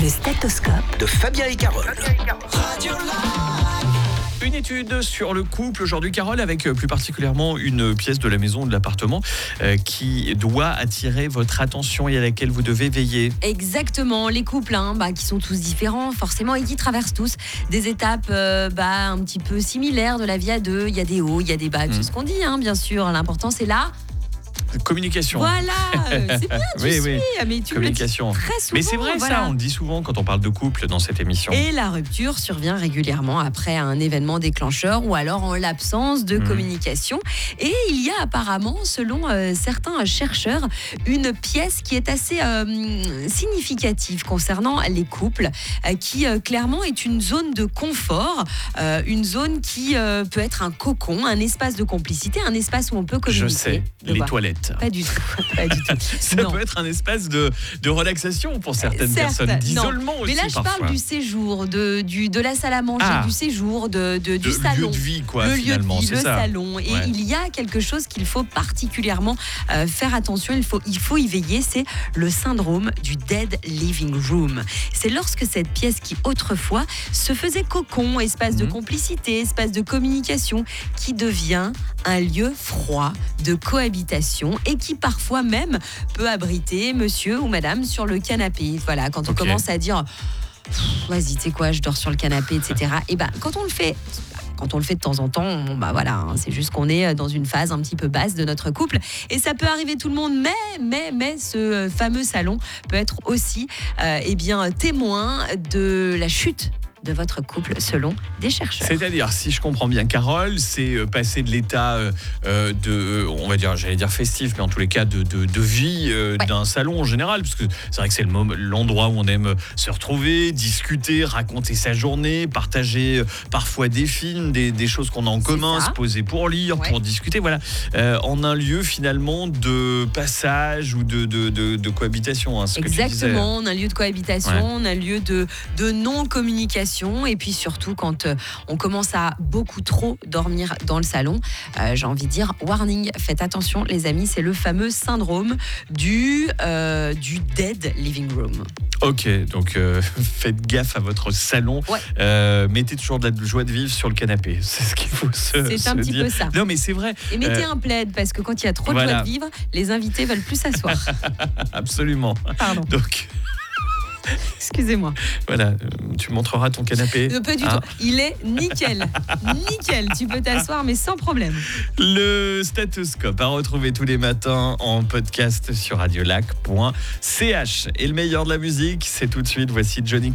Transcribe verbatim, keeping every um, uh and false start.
Le stéthoscope de Fabien et Carole. Une étude sur le couple aujourd'hui, Carole, avec plus particulièrement une pièce de la maison ou de l'appartement euh, qui doit attirer votre attention et à laquelle vous devez veiller. Exactement, les couples hein, bah, qui sont tous différents forcément et qui traversent tous des étapes euh, bah, un petit peu similaires de la vie à deux. Il y a des hauts, il y a des bas, tout Mmh. ce qu'on dit hein, bien sûr. L'important c'est là. Communication. Voilà, euh, c'est bien, tu Oui, suis, oui. mais tu Communication. le dis très souvent. Mais c'est vrai voilà. ça, on le dit souvent quand on parle de couple dans cette émission. Et la rupture survient régulièrement après un événement déclencheur ou alors en l'absence de Mmh. communication. Et il y a apparemment, selon euh, certains chercheurs, une pièce qui est assez euh, significative concernant les couples, euh, qui euh, clairement est une zone de confort, euh, une zone qui euh, peut être un cocon, un espace de complicité, un espace où on peut communiquer. Je sais, De les quoi toilettes. Pas du tout, pas du tout. Ça Non. peut être un espace de, de relaxation pour certaines Certes, personnes, non. d'isolement aussi Mais là, je parfois. parle du séjour, de, du, de la salle à manger, Ah. du séjour, de, de- du de salon. lieu de vie, quoi, le lieu de finalement, vie, c'est le ça. salon. Et Ouais. il y a quelque chose qu'il faut particulièrement euh, faire attention, il faut, il faut y veiller, c'est le syndrome du dead living room. C'est lorsque cette pièce qui autrefois se faisait cocon, espace de Mhm. complicité, espace de communication, qui devient un lieu froid de cohabitation et qui parfois même peut abriter monsieur ou madame sur le canapé. Voilà, quand on Ok. commence à dire Pff, vas-y, tu sais quoi, je dors sur le canapé, et cetera. Et ben, quand on le fait. Quand on le fait de temps en temps, on- bah voilà, hein, c'est juste qu'on est dans une phase un petit peu basse de notre couple et ça peut arriver tout le monde. Mais, mais, mais, ce fameux salon peut être aussi, euh, eh bien, témoin de la chute de votre couple, selon des chercheurs. C'est-à-dire, si je comprends bien, Carole, c'est euh, passer de l'état euh, euh, de, euh, on va dire, j'allais dire festif, mais en tous les cas de, de, de vie euh, Ouais. d'un salon en général, parce que c'est vrai que c'est le moment- l'endroit où on aime se retrouver, discuter, raconter sa journée, partager euh, parfois des films, des, des choses qu'on a en C'est commun, ça. se poser pour lire, Ouais. pour discuter, voilà, euh, en un lieu finalement de passage ou de, de, de, de cohabitation, hein, ce que tu disais. Exactement, on a un lieu de cohabitation, Ouais. on a un lieu de, de non-communication et puis surtout quand euh, on commence à beaucoup trop dormir dans le salon, euh, j'ai envie de dire warning, faites attention les amis, c'est le fameux syndrome du, euh, du dead living room. Ok, donc euh, faites gaffe à votre salon. Ouais. Euh, mettez toujours de la joie de vivre sur le canapé. C'est ce qu'il faut se, C'est se un petit dire. peu ça. Non, mais c'est vrai. Et mettez Euh, un plaid parce que quand il y a trop de voilà. joie de vivre, les invités veulent plus s'asseoir. Absolument. Pardon, Donc excusez-moi. voilà, euh, tu montreras ton canapé. Euh, Pas du Hein. tout, il est nickel, nickel, tu peux t'asseoir mais sans problème. Le stéthoscope à retrouver tous les matins en podcast sur radiolac point c h. Et le meilleur de la musique, c'est tout de suite. Voici Johnny